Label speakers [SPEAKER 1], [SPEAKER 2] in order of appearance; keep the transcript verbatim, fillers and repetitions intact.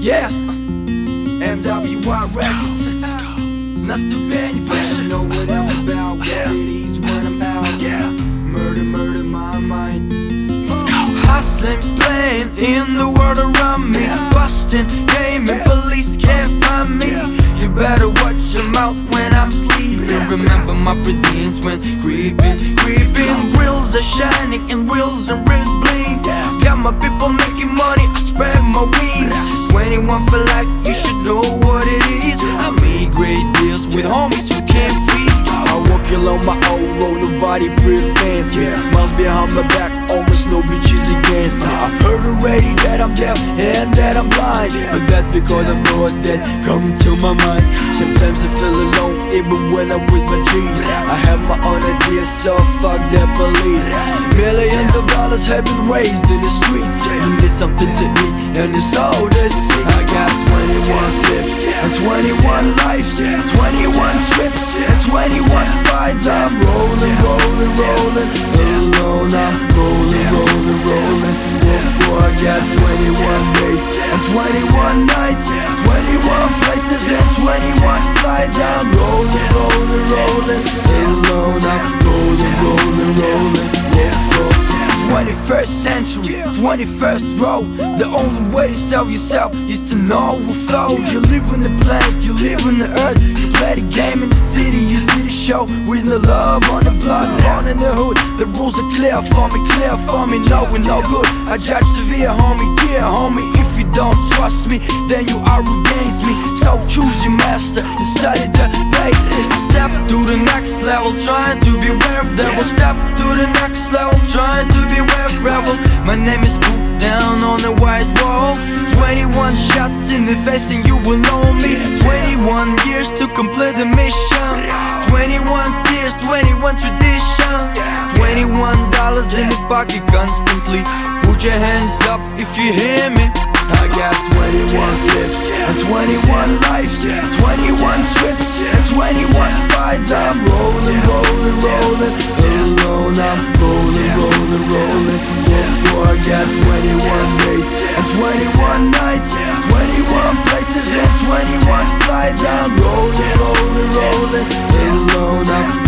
[SPEAKER 1] Yeah, M W Y Records. Наступень выше. I know what I'm about, what it is when I'm out. Yeah, murder, murder my mind. Let's go. Hustling, playing in the world around me. Busting, gaming, police can't find me. You better watch your mouth when I'm sleeping. Remember my breathings when creeping, creeping. Wheels are shining and wheels and wheels bleed. Got my people making money, I spread my wings. Twenty-one for life, you should know what it is. I made great deals with homies who can't freeze. I walk along my own road, nobody prevents me. Miles behind my back, almost no bitches against me. I've heard already that I'm deaf and that I'm blind, but that's because of thoughts that come to my mind. Sometimes I feel alone, even when I'm with my G's. I have my own ideas, so fuck the police. Millions of dollars have been raised in the street. You need something to eat, and it's all the sick. I got twenty-one clips and twenty-one lives, twenty-one trips and twenty-one fights. I'm rolling, rolling, rolling alone. I'm rolling, rolling, rolling. Therefore I got twenty-one days and twenty-one nights, twenty-one places and twenty-one flights. I'm rolling, rolling, rolling alone. I'm rolling, rolling, rolling. Therefore twenty-first century, twenty-first row. The only way to sell yourself is to know what flow. You live on the planet, you live on the earth. You play the game in the city, you see the show. With no love on the block, born in the hood. The rules are clear for me, clear for me. No, we're no good. I judge severe, homie, dear homie. If you don't trust me, then you are against me. So choose your master and study the basics. Step to the next level, trying to be where devil. Step to the next level, trying to be rebel. My name is put down on the white wall. Twenty-one shots in the face and you will know me. Twenty-one years to complete the mission. Twenty-one tears, twenty-one traditions. Twenty-one dollars in the pocket constantly. Put your hands up if you hear me. I got twenty-one clips and twenty-one lives, twenty-one trips and twenty-one fights. I'm rolling, rolling, rolling alone. I'm rolling, rolling, rolling. Therefore I got twenty-one days and twenty-one nights, twenty-one places and twenty-one flights. I'm rolling, rolling, rolling alone. I'm